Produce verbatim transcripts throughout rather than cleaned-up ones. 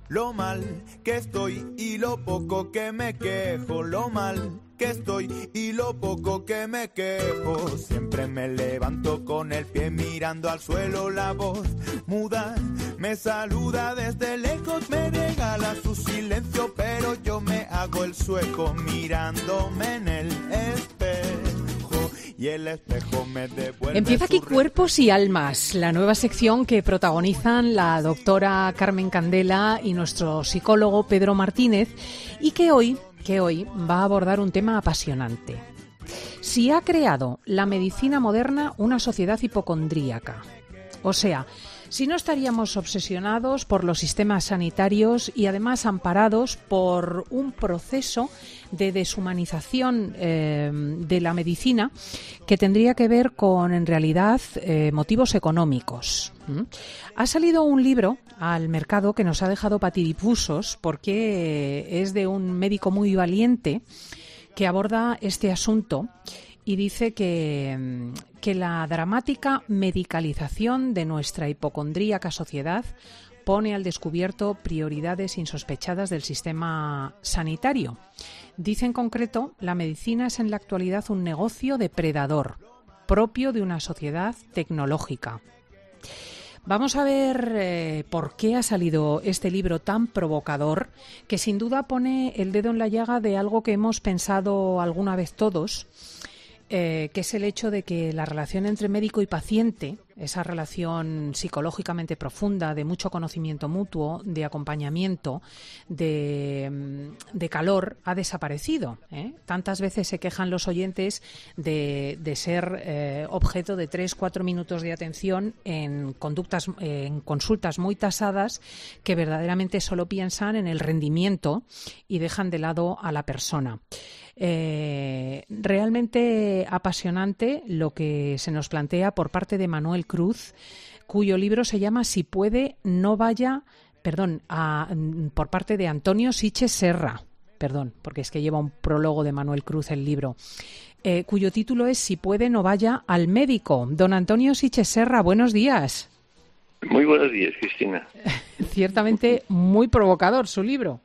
lo mal que estoy y lo poco que me quejo, lo mal que estoy y lo poco que me quejo. Siempre me levanto con el pie mirando al suelo, la voz muda me saluda desde lejos, me regala su silencio, pero yo me hago el sueco mirándome en el espejo y el espejo me devuelve. Empieza aquí Cuerpos y Almas, la nueva sección que protagonizan la doctora Carmen Candela y nuestro psicólogo Pedro Martínez, y que hoy que hoy va a abordar un tema apasionante. Si ha creado la medicina moderna una sociedad hipocondríaca, o sea, si no estaríamos obsesionados por los sistemas sanitarios y además amparados por un proceso de deshumanización eh, de la medicina que tendría que ver con, en realidad, eh, motivos económicos. ¿Mm? Ha salido un libro al mercado que nos ha dejado patidifusos porque es de un médico muy valiente que aborda este asunto y dice que, que la dramática medicalización de nuestra hipocondríaca sociedad pone al descubierto prioridades insospechadas del sistema sanitario. Dice en concreto, la medicina es en la actualidad un negocio depredador, propio de una sociedad tecnológica. Vamos a ver eh, por qué ha salido este libro tan provocador, que sin duda pone el dedo en la llaga de algo que hemos pensado alguna vez todos, eh, que es el hecho de que la relación entre médico y paciente, esa relación psicológicamente profunda, de mucho conocimiento mutuo, de acompañamiento, de, de calor, ha desaparecido, ¿eh? Tantas veces se quejan los oyentes de, de ser eh, objeto de tres, cuatro minutos de atención en conductas, eh, en consultas muy tasadas, que verdaderamente solo piensan en el rendimiento y dejan de lado a la persona. Eh, realmente apasionante lo que se nos plantea por parte de Manuel Cruz, cuyo libro se llama Si puede, no vaya, perdón, a, por parte de Antonio Siches Serra, perdón, porque es que lleva un prólogo de Manuel Cruz el libro, eh, cuyo título es Si puede, no vaya al médico. Don Antonio Siches Serra, buenos días. Muy buenos días, Cristina. Ciertamente muy provocador su libro.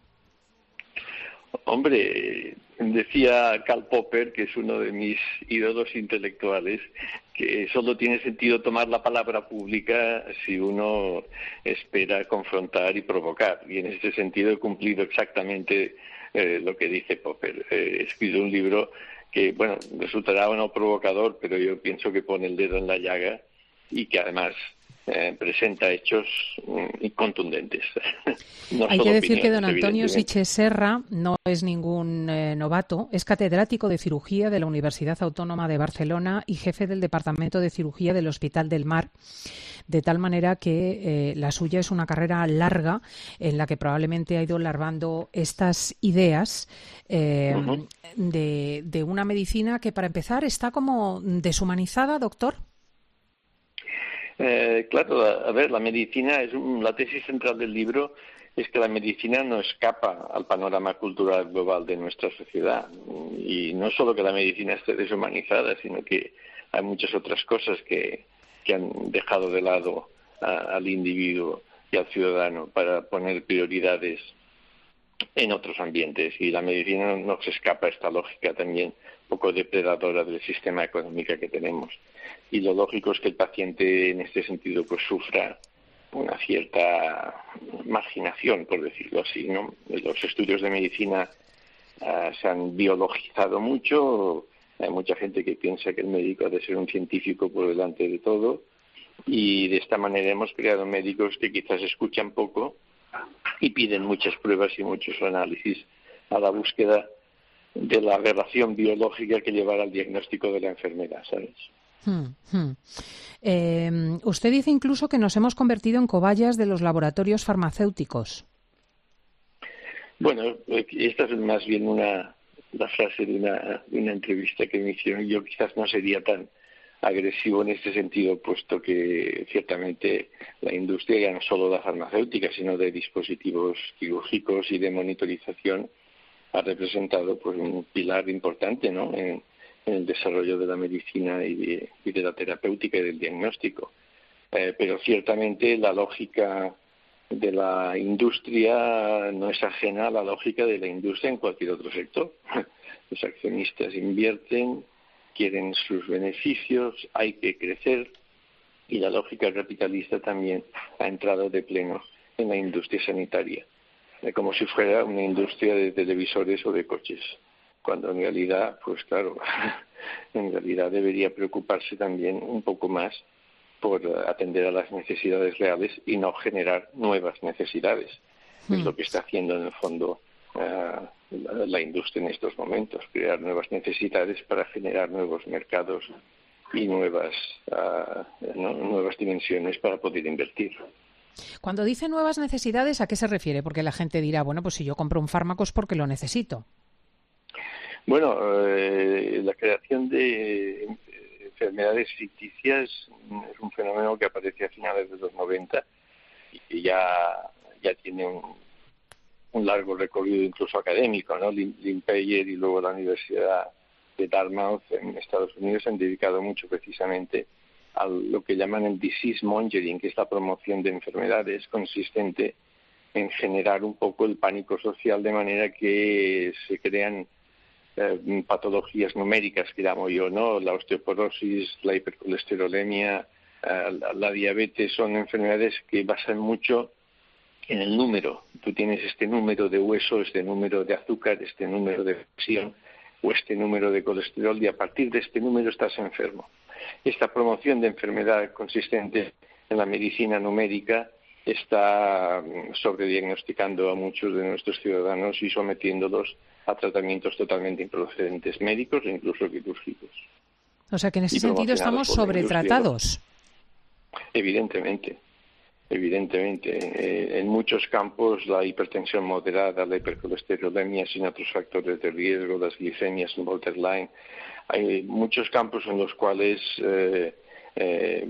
Hombre, decía Karl Popper, que es uno de mis ídolos intelectuales, que solo tiene sentido tomar la palabra pública si uno espera confrontar y provocar. Y en ese sentido he cumplido exactamente eh, lo que dice Popper. Eh, he escrito un libro que, bueno, resultará o no provocador, pero yo pienso que pone el dedo en la llaga y que además Eh, presenta hechos mm, contundentes. No Hay que decir que don Antonio Siches Serra no es ningún eh, novato, es catedrático de cirugía de la Universidad Autónoma de Barcelona y jefe del Departamento de Cirugía del Hospital del Mar, de tal manera que eh, la suya es una carrera larga en la que probablemente ha ido larvando estas ideas eh, uh-huh. de, de una medicina que, para empezar, está como deshumanizada, doctor. Eh, claro, a, a ver, la medicina es un, la tesis central del libro es que la medicina no escapa al panorama cultural global de nuestra sociedad, y no solo que la medicina esté deshumanizada, sino que hay muchas otras cosas que, que han dejado de lado a, al individuo y al ciudadano para poner prioridades en otros ambientes, y la medicina no se escapa a esta lógica también un poco depredadora del sistema económico que tenemos. Y lo lógico es que el paciente en este sentido pues sufra una cierta marginación, por decirlo así, ¿no? Los estudios de medicina uh, se han biologizado mucho, hay mucha gente que piensa que el médico ha de ser un científico por delante de todo, y de esta manera hemos creado médicos que quizás escuchan poco y piden muchas pruebas y muchos análisis a la búsqueda de la relación biológica que llevará al diagnóstico de la enfermedad, ¿sabes? Hmm, hmm. Eh, usted dice incluso que nos hemos convertido en cobayas de los laboratorios farmacéuticos. Bueno, esta es más bien una la frase de una, de una entrevista que me hicieron. Yo quizás no sería tan agresivo en este sentido, puesto que ciertamente la industria, ya no solo la farmacéutica, sino de dispositivos quirúrgicos y de monitorización, ha representado pues un pilar importante, ¿no?, en, en el desarrollo de la medicina y de, y de la terapéutica y del diagnóstico. Eh, pero ciertamente la lógica de la industria no es ajena a la lógica de la industria en cualquier otro sector. Los accionistas invierten, quieren sus beneficios, hay que crecer, y la lógica capitalista también ha entrado de pleno en la industria sanitaria, como si fuera una industria de televisores o de coches, cuando en realidad, pues claro, en realidad debería preocuparse también un poco más por atender a las necesidades reales y no generar nuevas necesidades. Mm. Es lo que está haciendo en el fondo uh, la, la industria en estos momentos, crear nuevas necesidades para generar nuevos mercados y nuevas, uh, no, nuevas dimensiones para poder invertir. Cuando dice nuevas necesidades, ¿a qué se refiere? Porque la gente dirá, bueno, pues si yo compro un fármaco es porque lo necesito. Bueno, eh, la creación de enfermedades ficticias es un fenómeno que aparece a finales de los noventa y que ya, ya tiene un, un largo recorrido incluso académico, ¿no? Lynn Payer y luego la Universidad de Dartmouth en Estados Unidos se han dedicado mucho precisamente a lo que llaman el disease mongering, que es la promoción de enfermedades consistente en generar un poco el pánico social de manera que se crean eh, patologías numéricas, que llamo yo, ¿no? La osteoporosis, la hipercolesterolemia, eh, la, la diabetes, son enfermedades que basan mucho en el número. Tú tienes este número de hueso, este número de azúcar, este número de presión o este número de colesterol, y a partir de este número estás enfermo. Esta promoción de enfermedad consistente en la medicina numérica está sobrediagnosticando a muchos de nuestros ciudadanos y sometiéndolos a tratamientos totalmente improcedentes, médicos e incluso quirúrgicos. O sea que en ese sentido estamos sobretratados. Evidentemente. Evidentemente, eh, en muchos campos la hipertensión moderada, la hipercolesterolemia sin otros factores de riesgo, las glicemias en borderline, hay muchos campos en los cuales eh, eh,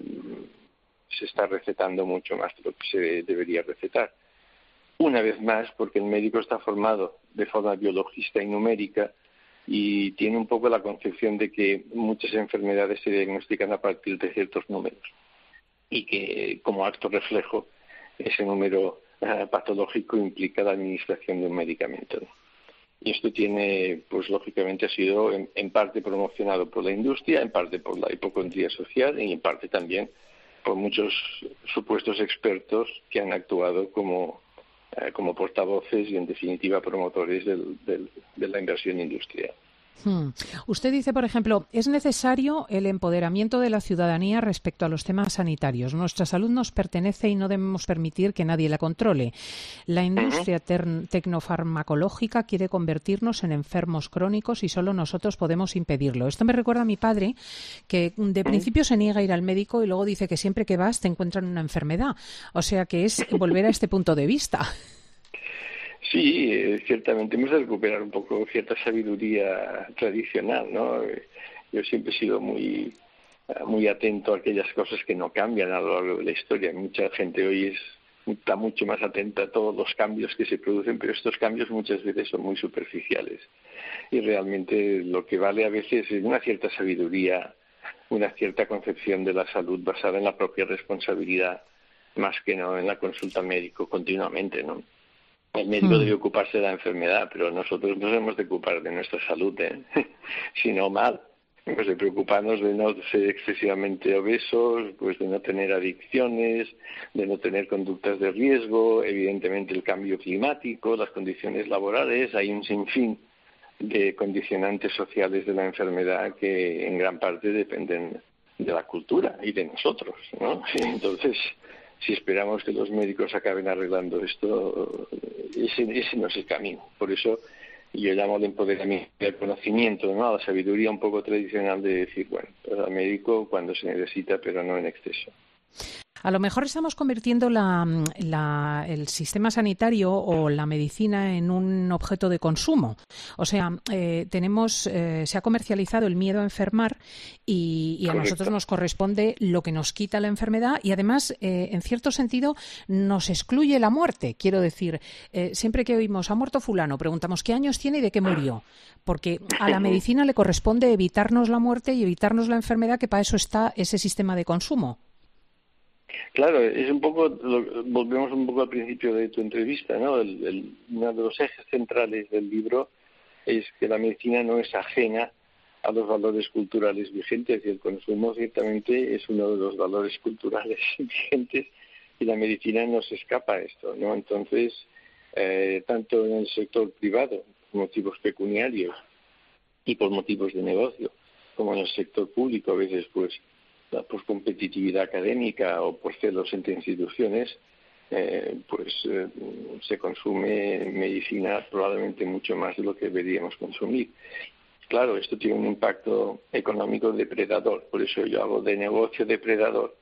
se está recetando mucho más de lo que se debería recetar. Una vez más, porque el médico está formado de forma biologista y numérica y tiene un poco la concepción de que muchas enfermedades se diagnostican a partir de ciertos números, y que como acto reflejo ese número uh, patológico implica la administración de un medicamento, ¿no? Y esto tiene, pues lógicamente ha sido en, en parte promocionado por la industria, en parte por la hipocondría social y en parte también por muchos supuestos expertos que han actuado como, uh, como portavoces y en definitiva promotores del, del, de la inversión industrial. Hmm. Usted dice, por ejemplo, es necesario el empoderamiento de la ciudadanía respecto a los temas sanitarios. Nuestra salud nos pertenece y no debemos permitir que nadie la controle. La industria ter- tecnofarmacológica quiere convertirnos en enfermos crónicos y solo nosotros podemos impedirlo. Esto me recuerda a mi padre, que de principio se niega a ir al médico y luego dice que siempre que vas te encuentran una enfermedad. O sea que es volver a este punto de vista. Sí, eh, ciertamente hemos de recuperar un poco cierta sabiduría tradicional, ¿no? Yo siempre he sido muy muy atento a aquellas cosas que no cambian a lo largo de la historia. Mucha gente hoy es, está mucho más atenta a todos los cambios que se producen, pero estos cambios muchas veces son muy superficiales. Y realmente lo que vale a veces es una cierta sabiduría, una cierta concepción de la salud basada en la propia responsabilidad, más que no en la consulta al médico continuamente, ¿no? El médico debe ocuparse de la enfermedad, pero nosotros nos hemos de ocupar de nuestra salud, ¿eh? Si no mal. Hemos de preocuparnos de no ser excesivamente obesos, pues de no tener adicciones, de no tener conductas de riesgo, evidentemente el cambio climático, las condiciones laborales, hay un sinfín de condicionantes sociales de la enfermedad que en gran parte dependen de la cultura y de nosotros, ¿no? Entonces, si esperamos que los médicos acaben arreglando esto, ese, ese no es el camino. Por eso yo llamo al empoderamiento, al conocimiento, ¿no? A la sabiduría un poco tradicional de decir, bueno, pues al médico cuando se necesita, pero no en exceso. A lo mejor estamos convirtiendo la, la, el sistema sanitario o la medicina en un objeto de consumo. O sea, eh, tenemos, eh, se ha comercializado el miedo a enfermar y, y a nosotros nos corresponde lo que nos quita la enfermedad y además, eh, en cierto sentido, nos excluye la muerte. Quiero decir, eh, siempre que oímos ha muerto fulano, preguntamos qué años tiene y de qué murió. Porque a la medicina le corresponde evitarnos la muerte y evitarnos la enfermedad, que para eso está ese sistema de consumo. Claro, es un poco, lo, volvemos un poco al principio de tu entrevista, ¿no? El, el, uno de los ejes centrales del libro es que la medicina no es ajena a los valores culturales vigentes, y el consumo ciertamente es uno de los valores culturales vigentes, y la medicina no se escapa a esto, ¿no? Entonces, eh, tanto en el sector privado, por motivos pecuniarios y por motivos de negocio, como en el sector público, a veces pues por competitividad académica o por celos entre instituciones, eh, pues eh, se consume medicina probablemente mucho más de lo que deberíamos consumir. Claro, esto tiene un impacto económico depredador, por eso yo hablo de negocio depredador.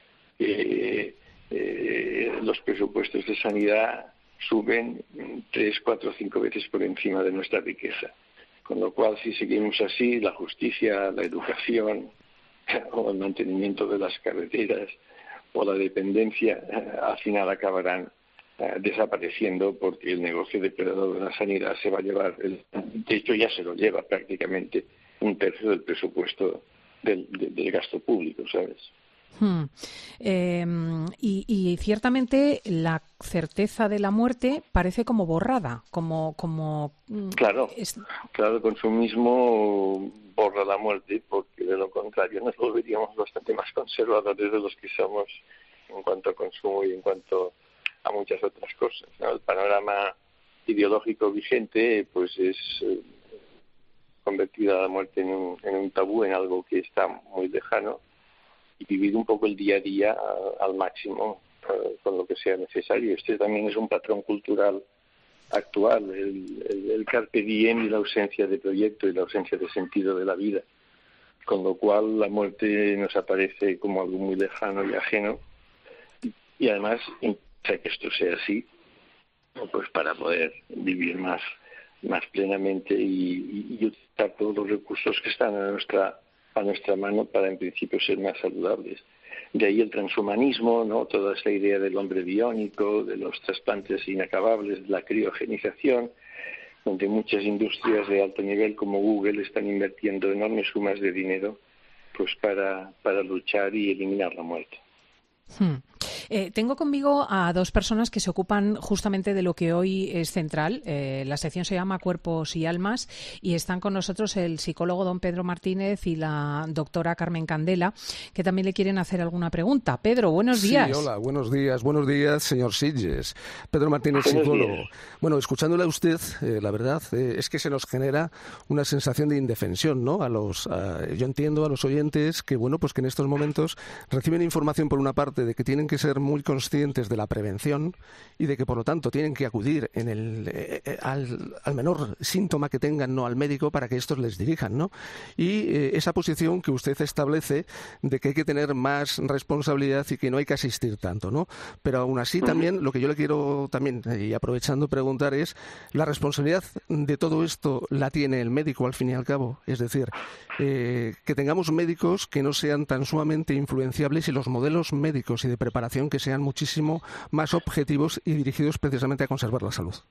Eh, eh, los presupuestos de sanidad suben tres, cuatro, cinco veces por encima de nuestra riqueza. Con lo cual, si seguimos así, la justicia, la educación o el mantenimiento de las carreteras o la dependencia, al final acabarán eh, desapareciendo, porque el negocio depredador de la sanidad se va a llevar, el, de hecho ya se lo lleva prácticamente, un tercio del presupuesto del, del, del gasto público, ¿sabes? Hmm. Eh, y, y ciertamente la certeza de la muerte parece como borrada, como... como claro, es... claro, el consumismo borra la muerte, porque de lo contrario nos volveríamos bastante más conservadores de los que somos en cuanto a consumo y en cuanto a muchas otras cosas, ¿no? El panorama ideológico vigente pues es eh, convertir a la muerte en un, en un tabú, en algo que está muy lejano, y vivir un poco el día a día uh, al máximo uh, con lo que sea necesario. Este también es un patrón cultural actual, el, el, el carpe diem y la ausencia de proyecto y la ausencia de sentido de la vida, con lo cual la muerte nos aparece como algo muy lejano y ajeno, y además interesa que esto sea así, pues para poder vivir más, más plenamente y, y, y utilizar todos los recursos que están a nuestra a nuestra mano para en principio ser más saludables. De ahí el transhumanismo, ¿no? Toda esa idea del hombre biónico, de los trasplantes inacabables, de la criogenización, donde muchas industrias de alto nivel como Google están invirtiendo enormes sumas de dinero pues para, para luchar y eliminar la muerte. Hmm. Eh, tengo conmigo a dos personas que se ocupan justamente de lo que hoy es central. Eh, la sección se llama Cuerpos y Almas y están con nosotros el psicólogo don Pedro Martínez y la doctora Carmen Candela, que también le quieren hacer alguna pregunta. Pedro, buenos días. Sí, hola, buenos días. Buenos días, señor Sitges. Pedro Martínez, psicólogo. Bueno, escuchándole a usted, eh, la verdad eh, es que se nos genera una sensación de indefensión, ¿no? A los, a, yo entiendo a los oyentes que, bueno, pues que en estos momentos reciben información por una parte de que tienen que ser muy conscientes de la prevención y de que por lo tanto tienen que acudir en el, eh, al, al menor síntoma que tengan, no al médico, para que estos les dirijan, ¿no? Y eh, esa posición que usted establece de que hay que tener más responsabilidad y que no hay que asistir tanto, ¿no? Pero aún así también lo que yo le quiero también, y aprovechando preguntar, es la responsabilidad de todo esto la tiene el médico al fin y al cabo, es decir, eh, que tengamos médicos que no sean tan sumamente influenciables y los modelos médicos y de preparación que sean muchísimo más objetivos y dirigidos precisamente a conservar la salud.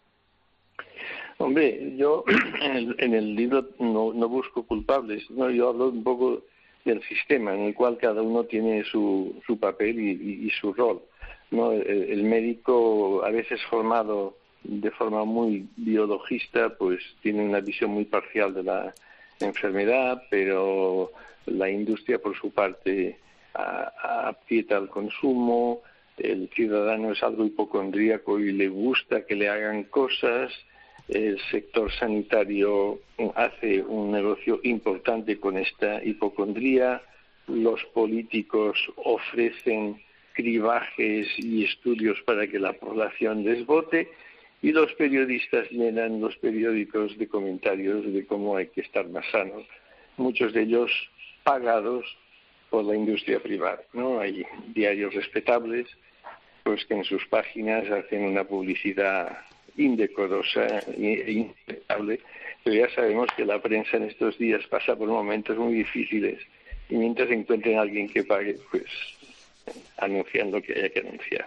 Hombre, yo en el, en el libro no, no busco culpables, no, yo hablo un poco del sistema en el cual cada uno tiene su, su papel y, y, y su rol, ¿no? El, el médico, a veces formado de forma muy biologista, pues tiene una visión muy parcial de la enfermedad, pero la industria por su parte aprieta el consumo, el ciudadano es algo hipocondríaco y le gusta que le hagan cosas, el sector sanitario hace un negocio importante con esta hipocondría, los políticos ofrecen cribajes y estudios para que la población les vote, y los periodistas llenan los periódicos de comentarios de cómo hay que estar más sanos, muchos de ellos pagados por la industria privada, ¿no? Hay diarios respetables pues que en sus páginas hacen una publicidad indecorosa e inaceptable, pero ya sabemos que la prensa en estos días pasa por momentos muy difíciles y mientras encuentren a alguien que pague, pues anuncian lo que haya que anunciar.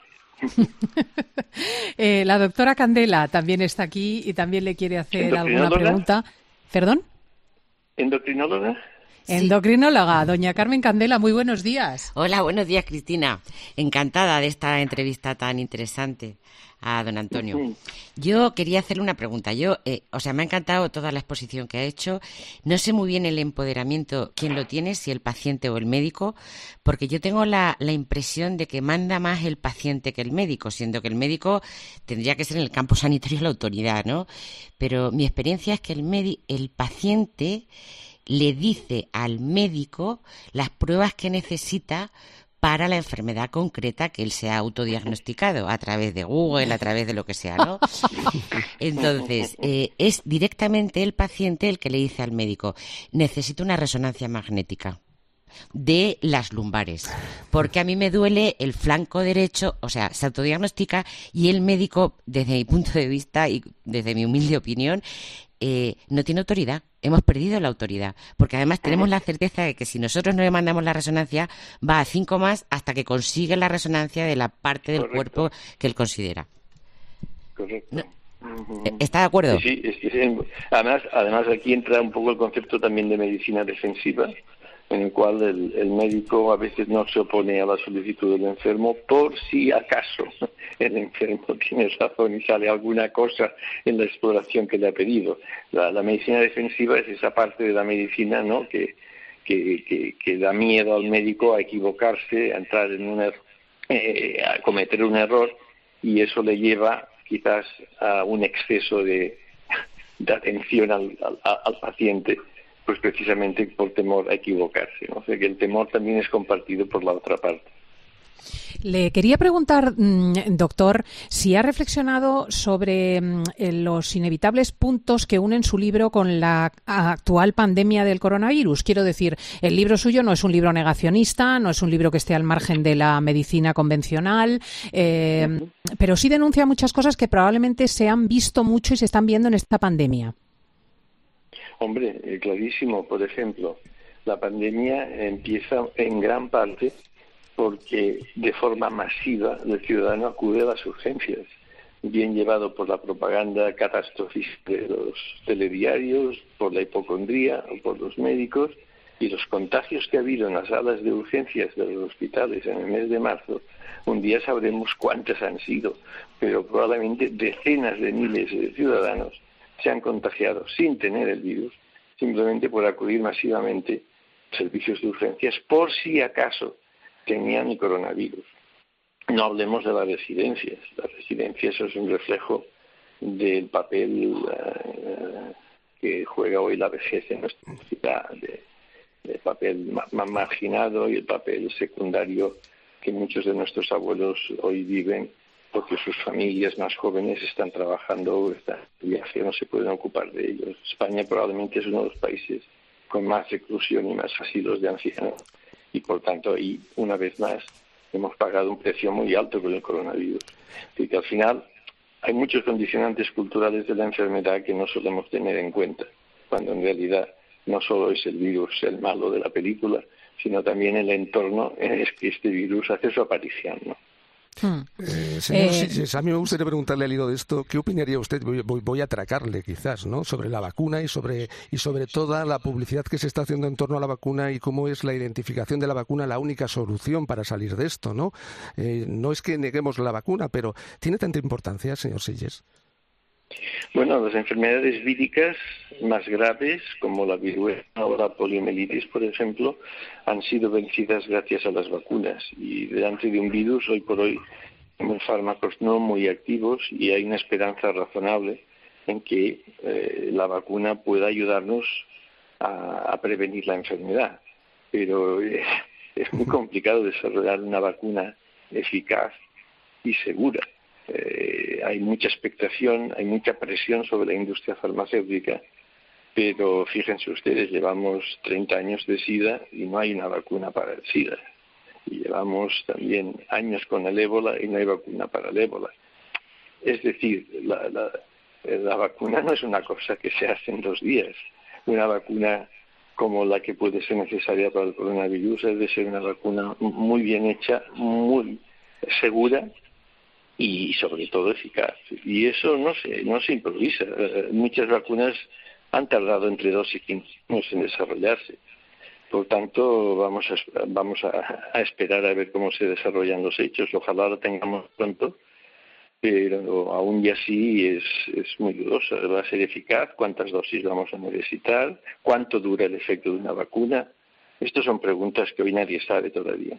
eh, la doctora Candela también está aquí y también le quiere hacer alguna pregunta. ¿Perdón? ¿Endocrinóloga? Endocrinóloga, doña Carmen Candela, muy buenos días. Hola, buenos días, Cristina. Encantada de esta entrevista tan interesante a don Antonio. Yo quería hacerle una pregunta. Yo, eh, o sea, me ha encantado toda la exposición que ha hecho. No sé muy bien el empoderamiento, quién lo tiene, si el paciente o el médico, porque yo tengo la, la impresión de que manda más el paciente que el médico, siendo que el médico tendría que ser en el campo sanitario la autoridad, ¿no? Pero mi experiencia es que el, medi- el paciente le dice al médico las pruebas que necesita para la enfermedad concreta que él se ha autodiagnosticado a través de Google, a través de lo que sea, ¿no? Entonces, eh, es directamente el paciente el que le dice al médico, necesito una resonancia magnética de las lumbares, porque a mí me duele el flanco derecho, o sea, se autodiagnostica y el médico, desde mi punto de vista y desde mi humilde opinión, eh, no tiene autoridad. Hemos perdido la autoridad, porque además tenemos la certeza de que si nosotros no le mandamos la resonancia, va a cinco más hasta que consigue la resonancia de la parte del Correcto. Cuerpo que él considera. Correcto. No. ¿Está de acuerdo? Sí, sí, es que, además, además aquí entra un poco el concepto también de medicina defensiva, en el cual el, el médico a veces no se opone a la solicitud del enfermo por si acaso el enfermo tiene razón y sale alguna cosa en la exploración que le ha pedido. La, la medicina defensiva es esa parte de la medicina, ¿no?, que, que, que, que da miedo al médico a equivocarse, a entrar en un er- eh, a cometer un error, y eso le lleva quizás a un exceso de, de atención al, al, al paciente, pues precisamente por temor a equivocarse, ¿no? O sea que el temor también es compartido por la otra parte. Le quería preguntar, doctor, si ha reflexionado sobre los inevitables puntos que unen su libro con la actual pandemia del coronavirus. Quiero decir, el libro suyo no es un libro negacionista, no es un libro que esté al margen de la medicina convencional, eh, uh-huh. pero sí denuncia muchas cosas que probablemente se han visto mucho y se están viendo en esta pandemia. Hombre, eh, clarísimo. Por ejemplo, la pandemia empieza en gran parte porque de forma masiva el ciudadano acude a las urgencias, bien llevado por la propaganda catastrofista de los telediarios, por la hipocondría o por los médicos, y los contagios que ha habido en las salas de urgencias de los hospitales en el mes de marzo. Un día sabremos cuántas han sido, pero probablemente decenas de miles de ciudadanos se han contagiado sin tener el virus, simplemente por acudir masivamente a servicios de urgencias por si acaso tenían el coronavirus. No hablemos de las residencias. Las residencias es un reflejo del papel uh, que juega hoy la vejez en nuestra sociedad, de, de papel ma- más marginado y el papel secundario que muchos de nuestros abuelos hoy viven porque sus familias más jóvenes están trabajando, están de viaje, no se pueden ocupar de ellos. España probablemente es uno de los países con más reclusión y más asilos de ancianos. Y por tanto, y una vez más, hemos pagado un precio muy alto con el coronavirus. Así que al final hay muchos condicionantes culturales de la enfermedad que no solemos tener en cuenta, cuando en realidad no solo es el virus el malo de la película, sino también el entorno en el que este virus hace su aparición, ¿no? Hmm. Eh, señor eh, Sitges, a mí me gustaría preguntarle al hilo de esto, ¿qué opinaría usted? Voy, voy, voy a atracarle quizás, ¿no? Sobre la vacuna y sobre y sobre toda la publicidad que se está haciendo en torno a la vacuna y cómo es la identificación de la vacuna la única solución para salir de esto, ¿no? Eh, no es que neguemos la vacuna, pero ¿tiene tanta importancia, señor Sitges? Bueno, las enfermedades víricas más graves, como la viruela o la poliomielitis, por ejemplo, han sido vencidas gracias a las vacunas. Y delante de un virus, hoy por hoy, tenemos fármacos no muy activos y hay una esperanza razonable en que eh, la vacuna pueda ayudarnos a, a prevenir la enfermedad. Pero eh, es muy complicado desarrollar una vacuna eficaz y segura. Eh, hay mucha expectación, hay mucha presión sobre la industria farmacéutica, pero fíjense ustedes, llevamos treinta años de SIDA y no hay una vacuna para el SIDA. Y llevamos también años con el ébola y no hay vacuna para el ébola. Es decir, la, la, la vacuna no es una cosa que se hace en dos días. Una vacuna como la que puede ser necesaria para el coronavirus debe ser una vacuna muy bien hecha, muy segura, y sobre todo eficaz. Y eso no se, no se improvisa. Uh, muchas vacunas han tardado entre dos y cinco años en desarrollarse. Por tanto, vamos a, vamos a, a esperar a ver cómo se desarrollan los hechos. Ojalá lo tengamos pronto, pero aún y así es, es muy dudoso. ¿Va a ser eficaz? ¿Cuántas dosis vamos a necesitar? ¿Cuánto dura el efecto de una vacuna? Estas son preguntas que hoy nadie sabe todavía.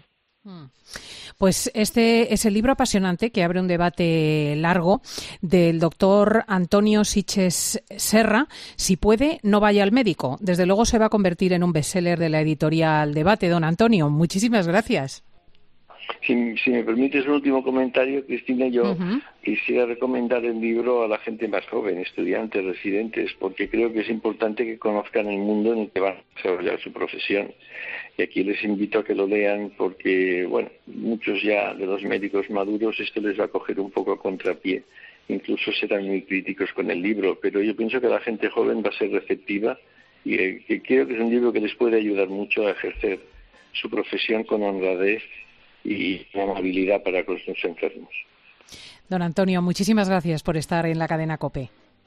Pues este es el libro apasionante que abre un debate largo del doctor Antonio Sitges Serra. Si puede, no vaya al médico. Desde luego se va a convertir en un bestseller de la editorial Debate. Don Antonio, muchísimas gracias. Si, si me permites un último comentario, Cristina, yo uh-huh. quisiera recomendar el libro a la gente más joven, estudiantes, residentes, porque creo que es importante que conozcan el mundo en el que van a desarrollar su profesión. Y aquí les invito a que lo lean porque, bueno, muchos ya de los médicos maduros esto les va a coger un poco a contrapié. Incluso serán muy críticos con el libro, pero yo pienso que la gente joven va a ser receptiva y eh, que creo que es un libro que les puede ayudar mucho a ejercer su profesión con honradez y amabilidad para con los enfermos. Don Antonio, muchísimas gracias por estar en la cadena COPE.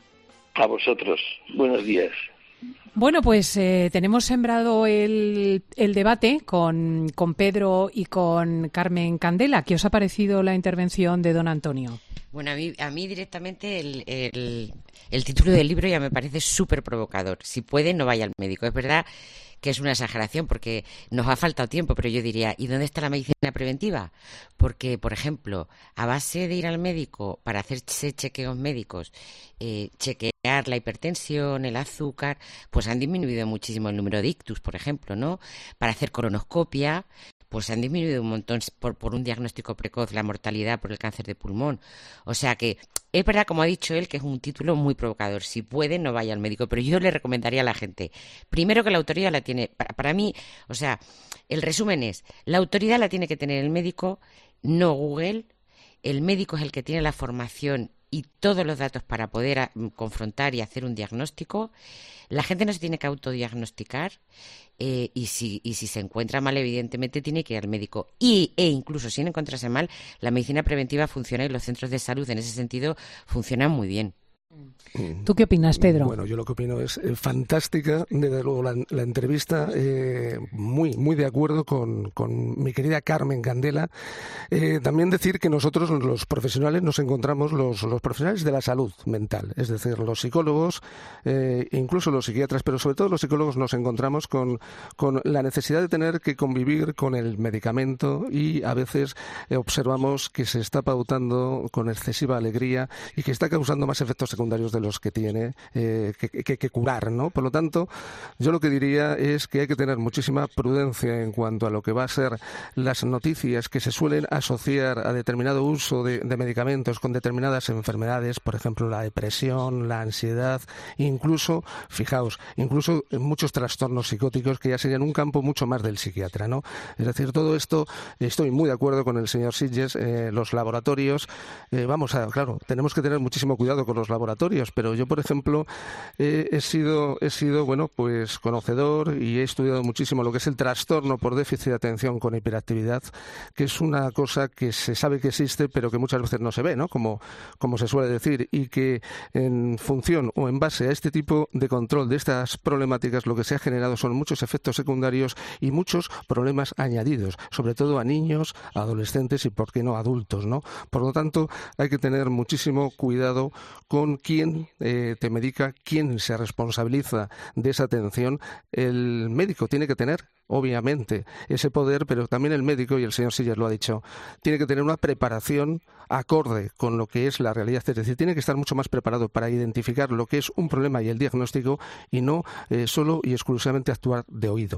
A vosotros. Buenos días. Bueno, pues eh, tenemos sembrado el, el debate con, con Pedro y con Carmen Candela. ¿Qué os ha parecido la intervención de don Antonio? Bueno, a mí, a mí directamente el, el, el título del libro ya me parece súper provocador. Si puede, no vaya al médico. Es verdad que es una exageración porque nos ha faltado tiempo, pero yo diría, ¿y dónde está la medicina preventiva? Porque, por ejemplo, a base de ir al médico para hacerse chequeos médicos, eh, chequear la hipertensión, el azúcar, pues han disminuido muchísimo el número de ictus, por ejemplo, ¿no? Para hacer colonoscopia, pues han disminuido un montón por, por un diagnóstico precoz la mortalidad por el cáncer de pulmón. O sea que es verdad, como ha dicho él, que es un título muy provocador. Si puede, no vaya al médico. Pero yo le recomendaría a la gente, primero que la autoridad la tiene, para, para mí, o sea, el resumen es, la autoridad la tiene que tener el médico, no Google. El médico es el que tiene la formación y todos los datos para poder a, confrontar y hacer un diagnóstico. La gente no se tiene que autodiagnosticar eh, y, si, y si se encuentra mal, evidentemente tiene que ir al médico. Y, e incluso sin encontrarse mal, la medicina preventiva funciona y los centros de salud en ese sentido funcionan muy bien. ¿Tú qué opinas, Pedro? Bueno, yo lo que opino es eh, fantástica, desde luego, la, la entrevista, eh, muy muy de acuerdo con, con mi querida Carmen Candela. Eh, también decir que nosotros, los profesionales, nos encontramos, los, los profesionales de la salud mental, es decir, los psicólogos, eh, incluso los psiquiatras, pero sobre todo los psicólogos nos encontramos con, con la necesidad de tener que convivir con el medicamento y a veces eh, observamos que se está pautando con excesiva alegría y que está causando más efectos secundarios de los que tiene eh, que, que, que curar, ¿no? Por lo tanto, yo lo que diría es que hay que tener muchísima prudencia en cuanto a lo que va a ser las noticias que se suelen asociar a determinado uso de, de medicamentos con determinadas enfermedades, por ejemplo, la depresión, la ansiedad, incluso, fijaos, incluso muchos trastornos psicóticos que ya serían un campo mucho más del psiquiatra, ¿no? Es decir, todo esto, estoy muy de acuerdo con el señor Sitges, eh, los laboratorios, eh, vamos a, claro, tenemos que tener muchísimo cuidado con los laboratorios, pero yo, por ejemplo, eh, he sido, he sido, bueno, pues conocedor y he estudiado muchísimo lo que es el trastorno por déficit de atención con hiperactividad, que es una cosa que se sabe que existe, pero que muchas veces no se ve, ¿no? Como, como se suele decir, y que en función o en base a este tipo de control de estas problemáticas, lo que se ha generado son muchos efectos secundarios y muchos problemas añadidos, sobre todo a niños, a adolescentes y, por qué no, adultos, ¿no? Por lo tanto, hay que tener muchísimo cuidado con quién eh, te medica, quién se responsabiliza de esa atención. El médico tiene que tener, obviamente, ese poder, pero también el médico, y el señor Sitges lo ha dicho, tiene que tener una preparación acorde con lo que es la realidad. Es decir, tiene que estar mucho más preparado para identificar lo que es un problema y el diagnóstico y no eh, solo y exclusivamente actuar de oído.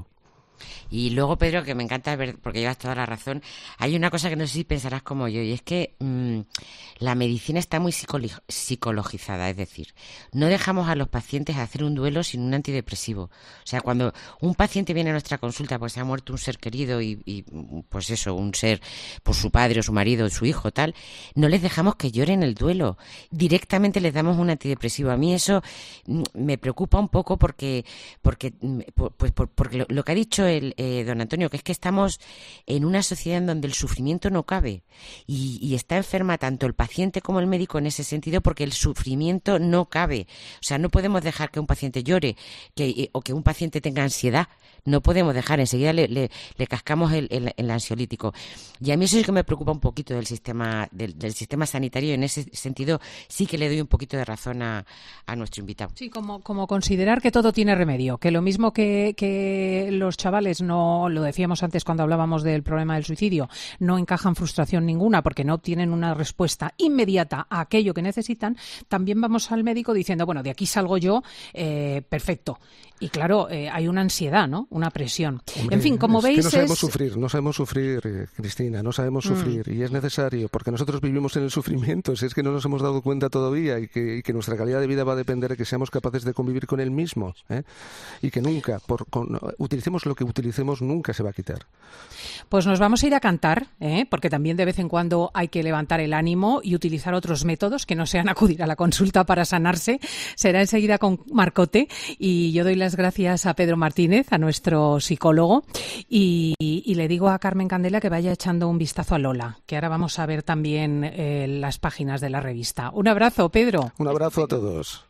Y luego, Pedro, que me encanta ver, porque llevas toda la razón, hay una cosa que no sé si pensarás como yo, y es que mmm, la medicina está muy psicolo- psicologizada, es decir, no dejamos a los pacientes hacer un duelo sin un antidepresivo. O sea, cuando un paciente viene a nuestra consulta porque se ha muerto un ser querido y, y pues eso, un ser, por su padre o su marido o su hijo, tal, no les dejamos que lloren el duelo. Directamente les damos un antidepresivo. A mí eso mmm, me preocupa un poco porque, porque, pues, por, porque lo, lo que ha dicho el eh, don Antonio, que es que estamos en una sociedad en donde el sufrimiento no cabe y, y está enferma tanto el paciente como el médico en ese sentido, porque el sufrimiento no cabe. O sea, no podemos dejar que un paciente llore que, o que un paciente tenga ansiedad. No podemos dejar, enseguida le, le, le cascamos el, el, el ansiolítico. Y a mí eso es que me preocupa un poquito del sistema del, del sistema sanitario. En ese sentido sí que le doy un poquito de razón a, a nuestro invitado. Sí, como, como considerar que todo tiene remedio, que lo mismo que, que los chavales, no lo decíamos antes cuando hablábamos del problema del suicidio, no encajan frustración ninguna porque no obtienen una respuesta inmediata a aquello que necesitan, también vamos al médico diciendo, bueno, de aquí salgo yo, eh, perfecto. Y claro, eh, hay una ansiedad, ¿no? Una presión. Hombre, en fin, como es veis... que no sabemos es... sufrir, no sabemos sufrir, eh, Cristina, no sabemos sufrir. Mm. Y es necesario, porque nosotros vivimos en el sufrimiento, si es que no nos hemos dado cuenta todavía y que, y que nuestra calidad de vida va a depender de que seamos capaces de convivir con él mismo. ¿eh? Y que nunca, por, con, utilicemos lo que utilicemos, nunca se va a quitar. Pues nos vamos a ir a cantar, ¿eh? Porque también de vez en cuando hay que levantar el ánimo y utilizar otros métodos que no sean acudir a la consulta para sanarse. Será enseguida con Marcote y yo doy las gracias a Pedro Martínez, a nuestro psicólogo, y, y le digo a Carmen Candela que vaya echando un vistazo a Lola, que ahora vamos a ver también eh, las páginas de la revista. Un abrazo, Pedro. Un abrazo a todos.